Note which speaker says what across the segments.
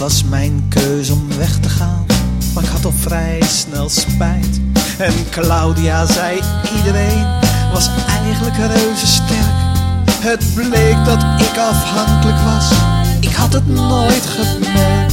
Speaker 1: was mijn keuze om weg te gaan, maar ik had al vrij snel spijt. En Claudia zei iedereen was eigenlijk reuze sterk. Het bleek dat ik afhankelijk was, ik had het nooit gemerkt.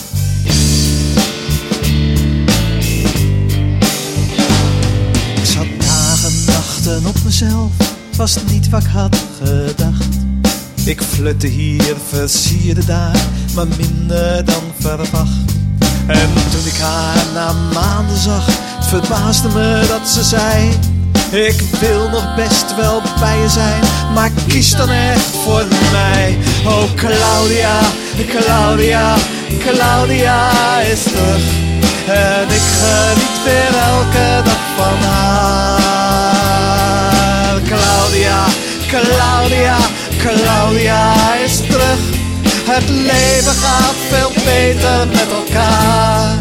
Speaker 1: Ik zat dagen, nachten op mezelf, het was niet wat ik had gedacht. Ik flutte hier, versierde daar, maar minder dan verwacht. En toen ik haar na maanden zag, het verbaasde me dat ze zei: ik wil nog best wel bij je zijn, maar kies dan echt voor mij. Oh Claudia, Claudia, Claudia is terug. En ik geniet weer elke dag van haar. Claudia, Claudia, Claudia is terug. Het leven gaat veel beter met elkaar.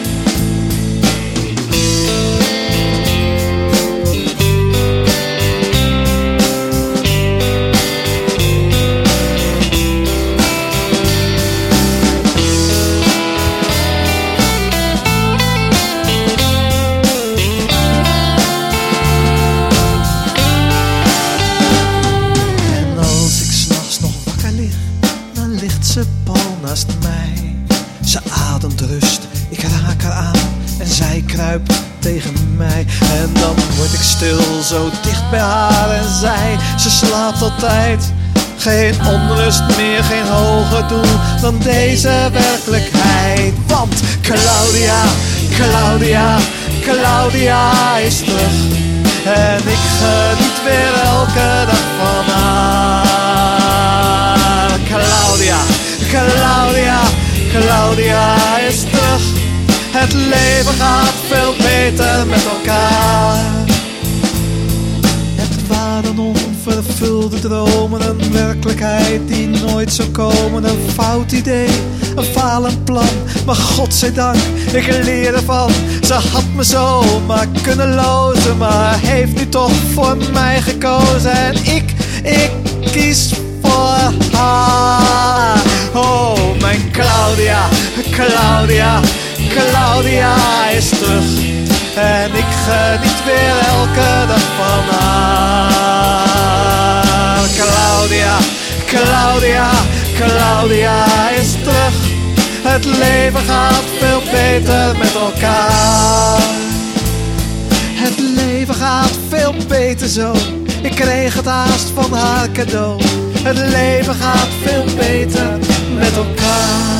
Speaker 1: Ze pal naast mij. Ze ademt rust, ik raak haar aan en zij kruipt tegen mij. En dan word ik stil, zo dicht bij haar en ze slaapt altijd. Geen onrust meer, geen hoger doel dan deze werkelijkheid. Want Claudia, Claudia, Claudia is terug. En ik geniet weer elke dag van haar. Claudia, Claudia, Claudia is terug. Het leven gaat veel beter met elkaar. Het waren onvervulde dromen, een werkelijkheid die nooit zou komen. Een fout idee, een falend plan, maar godzijdank, ik leer ervan. Ze had me zomaar kunnen lozen, maar heeft nu toch voor mij gekozen. En ik kies voor haar. Oh, mijn Claudia, Claudia, Claudia is terug. En ik geniet weer elke dag van haar. Claudia, Claudia, Claudia is terug. Het leven gaat veel beter met elkaar. Het leven gaat veel beter zo. Ik kreeg het haast van haar cadeau. Het leven gaat veel beter met elkaar.